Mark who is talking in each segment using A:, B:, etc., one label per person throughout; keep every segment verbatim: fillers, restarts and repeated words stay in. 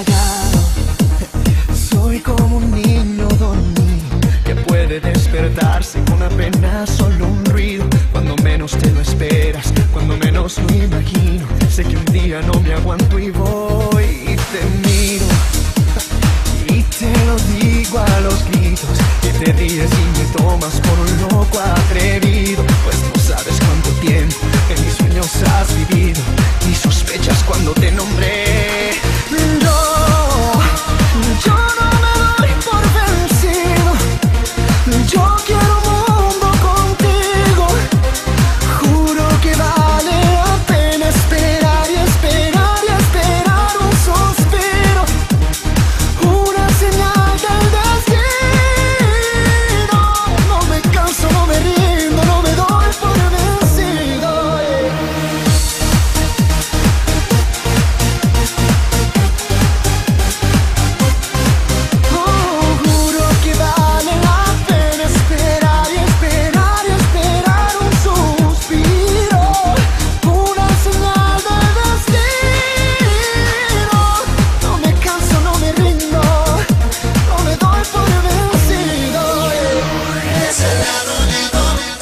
A: callado. Soy como un niño dormido que puede despertarse con apenas solo un ruido. Cuando menos te lo esperas, cuando menos lo imagino. Sé que un día no me aguanto y voy y te miro. Y te lo digo a los gritos, que te ríes y me tomas por un loco atrevido. Pues no sabes cuánto tiempo en mis sueños has vivido y sospechas cuando te nombré. Yo, yo no me doy por vencido. Yo quiero un mundo contigo. Juro que vale la pena esperar y esperar y esperar un suspiro. Una señal del destino. No me canso, no me rindo, no me doy por vencido. Oh, juro que vale la pena esperar y esperar y esperar un suspiro. Una señal del destino. No me canso, no me rindo, no me doy por vencido.
B: Eres el lado bonito,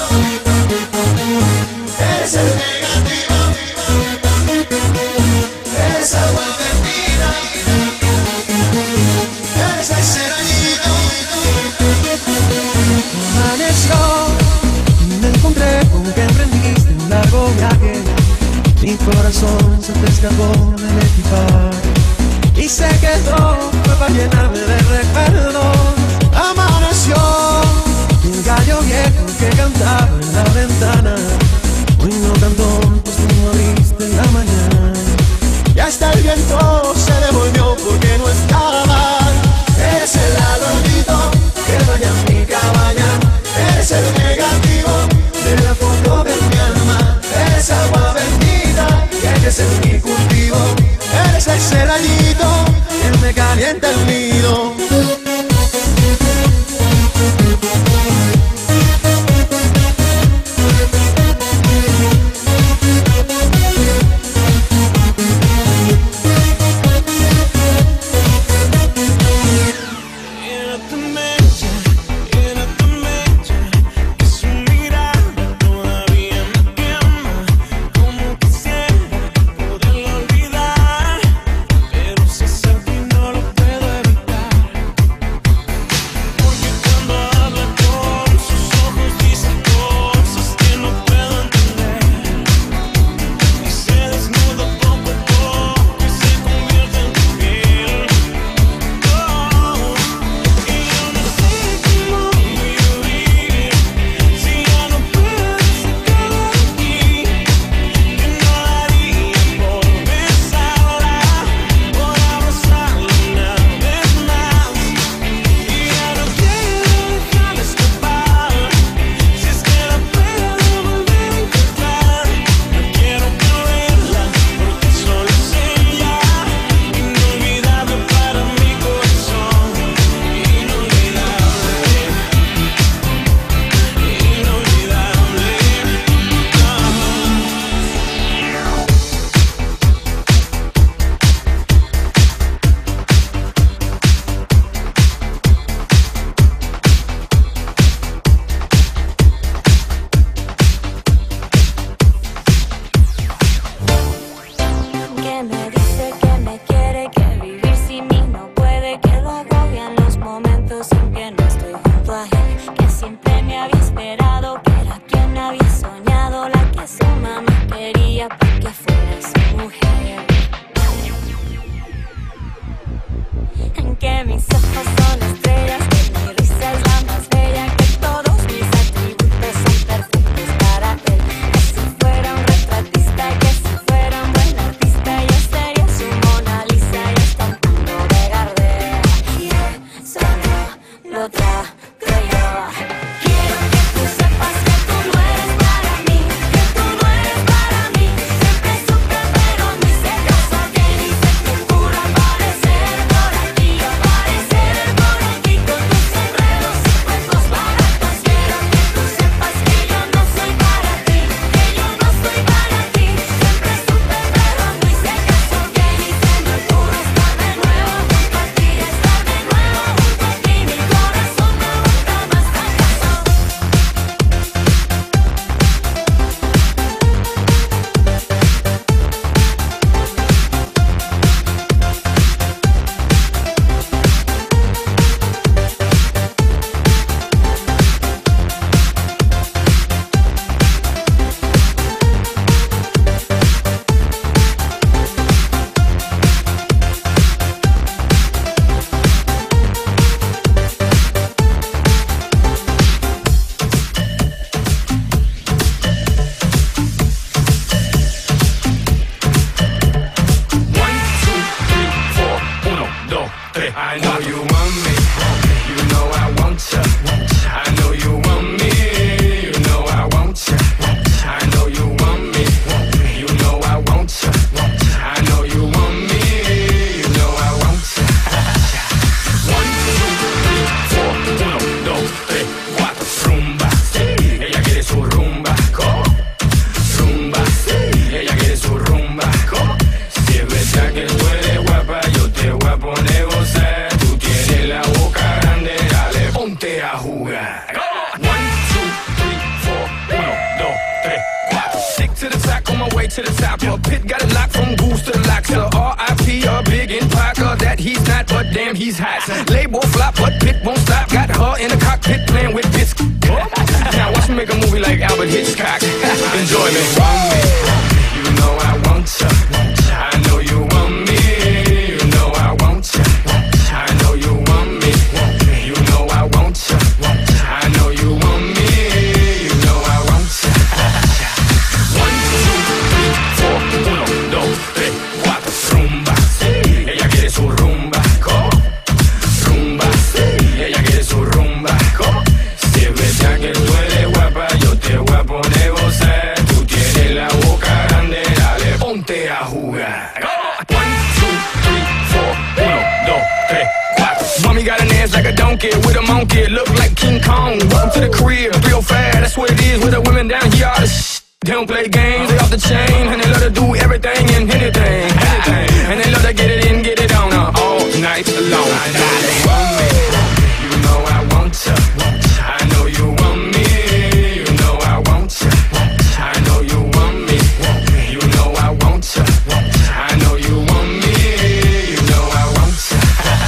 B: eres el negativo, eres agua bendita, eres el serranito.
A: Amaneció y me encontré con que emprendiste un largo viaje. Mi corazón se te escapó del equipaje y se quedó para llenarme de recuerdos. Amaneció y el gallo viejo que cantaba en la ventana hoy no cantó, pues tú no abriste en la mañana. Y hasta el viento se devolvió porque no estaba.
B: Eres el lado bonito que baña mi cabaña, eres el negativo de la foto de mi alma, eres agua bendita que crece en mi cultivo, eres el serranito que me calienta el nido.
C: Era tu mecha, era tu mecha, que su mirada todavía me quema. Como quisiera poderlo olvidar, pero si es así no lo puedo evitar. Porque cuando habla con sus ojos dice cosas que no puedo entender. Y se desnuda poco a poco y se convierte en tu piel. Oh, y yo no sé cómo voy a vivir si ya no puedo sacar de aquí. Que no daría por besarla, por abrazarla una vez más. Y ya no quiero dejarla escapar, si es que la puedo volver a encontrar. No quiero perderla, porque solo es ella, inolvidable para mi corazón. Inolvidable, inolvidable.
D: Que me dice que me quiere, que vivir sin mí no puede, que lo agobian los momentos en que no estoy junto a él, que siempre me había esperado, que era quien había soñado, la que su mamá quería para que fuera su mujer. En que mis ojos son estrellas, que mi risa es la más bella, que todos mis atributos son perfectos para él. Que si fuera un retratista, que si fuera un buen artista, yo sería su Mona Lisa y hasta un punto de Gardel. Y eso no lo trato yo. Quiero que tú sepas que tú no eres para mí, que tú no eres para mí. Siempre supe, pero no hice caso, que ni se te ocurra aparecer por aquí, aparecer
A: tres. I know you want me, you know I want ya. I know you want me, you know I want ya. I know you want me, you know I want ya. I know you want me, you know I want ya. One, two, three, four, uno, dos, tres, cuatro. Rumba, ella quiere su rumba, co. Rumba, ella quiere su rumba, co. Si es verdad que tú eres guapa, yo te voy a poner gozar. Tú tienes la boca grande, dale, ponte a jugar. One, two, three, four, uno, dos, tres, cuatro. Stick to the top, on my way to the top. Your pit got it locked from goose to the lock. So R I P a big in Parker, that he's not, but damn he's hot. Label flop, but Pit won't stop. Got her in the cockpit playing with bits. Now watch me make a movie like Albert Hitchcock. Enjoy me. Want me, you know I want ya. I know you want me, you know I want ya. I know you want me, you know I want ya. I know you want me, you know I want ya. One, two, three, four, uno, dos, tres, cuatro. Rumba, ella quiere su rumba, co. Rumba, ella quiere su rumba, co. Si es verdad que tú eres guapa, yo te voy a poner gozar. Tú tienes la boca grande, dale, ponte a jugar. One, two, three, four, uno, dos, tres, cuatro. Mommy got an ass like a donkey with a monkey, look like King Kong. Welcome to the crib, real fast, that's what it is with the women down here. All the sh- they don't play games, they off the chain, and they love to do everything and anything, anything. And they love to get it in, get it on uh, all night long. I know you want me, you know I want ya. I know you want me, you know I want ya. I know you want me, you know I want ya. I know you want me, you know I want ya.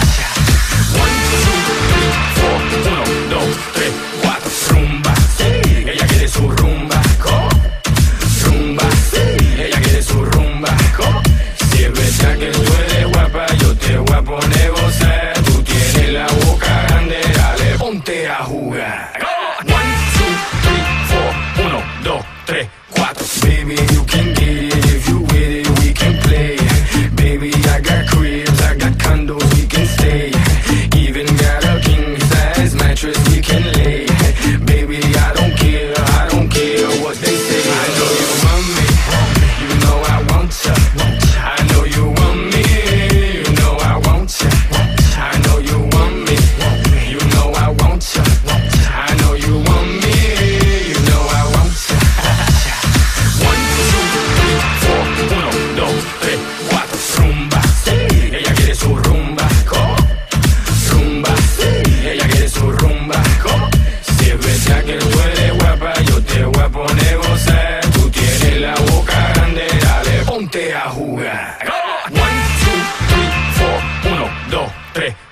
A: One, two, three, four, uno, dos, tres, cuatro. Rumba, ella quiere su rumba, co. Rumba, ella quiere su rumba, co. Si es verdad que tú eres guapa, yo te voy a poner gozar. Tú tienes la boca grande, dale, ponte a jugar. One, two, three, four, uno, dos, tres, cuatro. Baby, you can get it if you with it, we can play. Baby, I got cribs, I got condos, we can stay. Even got a king size mattress we can lay. Baby, I don't care, I don't care what they say. I know you want me, you know I want ya. I know you want me, you know I want ya. I know you want me, you know I want ya. I know you want me, you know I want ya. One, two, three, four, uno, dos, tres, cuatro. Rumba, ella quiere su rumba, co. Rumba, ella quiere su rumba, co. Si es verdad que tú eres guapa, yo te voy a poner gozar. Tú tienes la boca grande, dale, ponte a jugar. One, two, three, four, uno, dos, tres,